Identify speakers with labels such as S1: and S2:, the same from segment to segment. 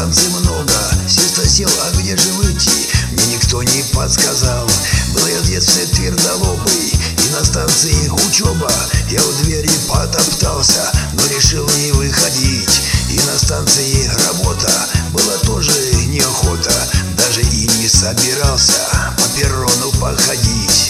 S1: станций много. Сеста сел, а где же выйти? Мне никто не подсказал. Был я в детстве твердолобый, и на станции учеба. Я у двери потоптался, но решил не выходить. И на станции работа, была тоже неохота. Даже и не собирался по перрону походить.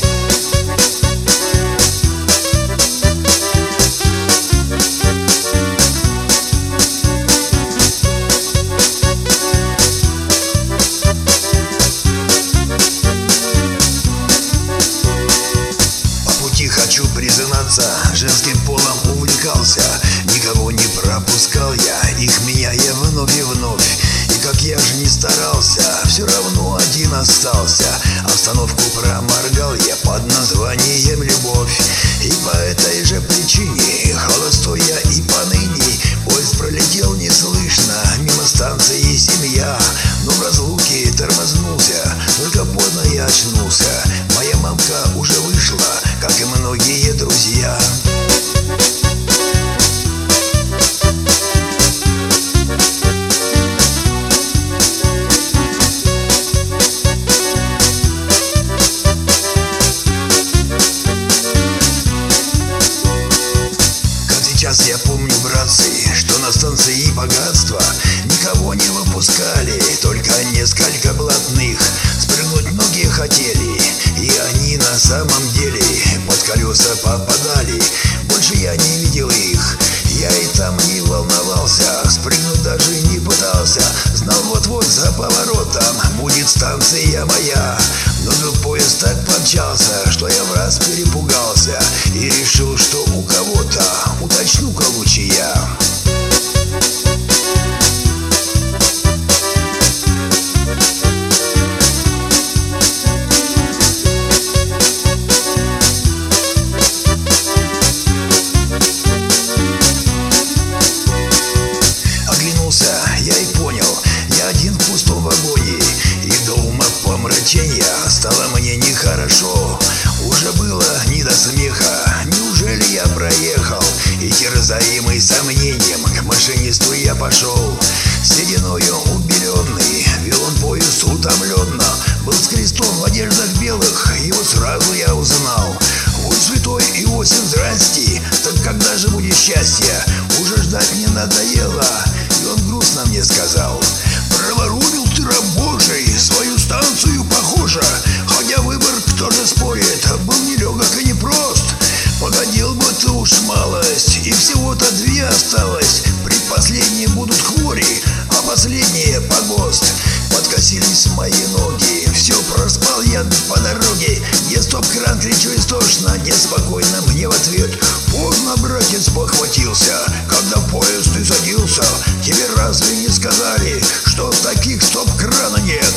S1: Хочу признаться, женским полом увлекался. Никого не пропускал я, их меняя вновь и вновь. И как я же не старался, все равно один остался. Обстановку проморгал я под названием «Любовь». И по этой же причине холостой я и поныне. Поезд пролетел неслышно, мимо станции семья. Но в разлуке тормознулся, только поздно я очнулся. Моя мамка уже вышла, как и многие друзья. Как сейчас я помню, братцы, что на станции богатства никого не выпускали, только несколько блатных. Спрыгнуть многие хотели, и они на самом деле под колеса попадали. Больше я не видел их, я и там не волновался. Спрыгнуть даже не пытался, знал, вот-вот за поворотом будет станция моя. Но тут поезд так помчался, что я враз перепугался и решил, что у кого-то уточну-ка лучше я. Я и понял, я один в пустом вагоне, и до ума помрачения стало мне нехорошо. Уже было не до смеха, неужели я проехал? И терзаемый сомнением к машинисту я пошел. Сединою убеленный, вел он поезд утомленно. Был с крестом в одеждах белых, его сразу я узнал. Ой, святой Иосиф, здрасте, так когда же будет счастье? Уже ждать не надоело. И он грустно мне сказал: проворонил ты, раб Божий, свою станцию, похоже. Хотя выбор, кто же спорит, был нелегок и непрост. Погодил бы ты уж малость, и всего-то две осталось. Предпоследние будут хвори, а последние погост. Подкосились мои ноги, все проспал я по дороге. Не стоп-кран, кричу истошно, неспокойно мне в ответ. Поздно, братец, похватился, когда в поезд ты садился. Тебе разве не сказали, что таких стоп-крана нет?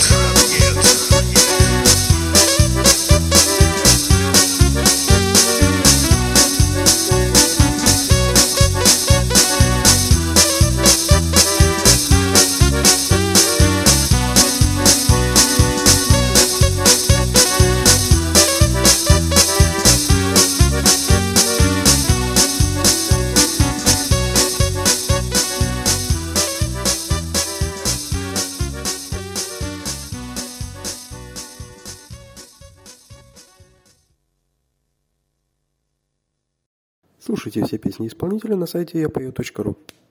S2: Слушайте все песни исполнителя на сайте yapeo.ru.